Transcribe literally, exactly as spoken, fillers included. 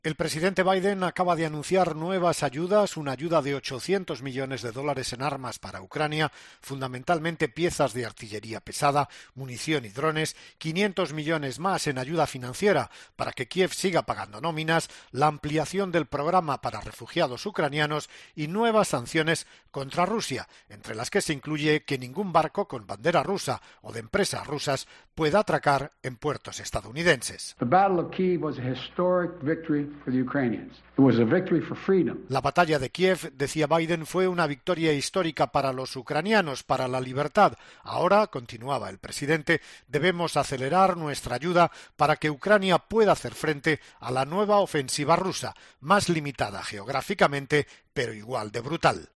El presidente Biden acaba de anunciar nuevas ayudas, una ayuda de ochocientos millones de dólares en armas para Ucrania, fundamentalmente piezas de artillería pesada, munición y drones, quinientos millones más en ayuda financiera para que Kiev siga pagando nóminas, la ampliación del programa para refugiados ucranianos y nuevas sanciones contra Rusia, entre las que se incluye que ningún barco con bandera rusa o de empresas rusas pueda atracar en puertos estadounidenses. The Battle of Kyiv was a historic victory for the Ukrainians. It was a victory for freedom. La batalla de Kiev, decía Biden, fue una victoria histórica para los ucranianos, para la libertad. Ahora, continuaba el presidente, debemos acelerar nuestra ayuda para que Ucrania pueda hacer frente a la nueva ofensiva rusa, más limitada geográficamente, pero igual de brutal.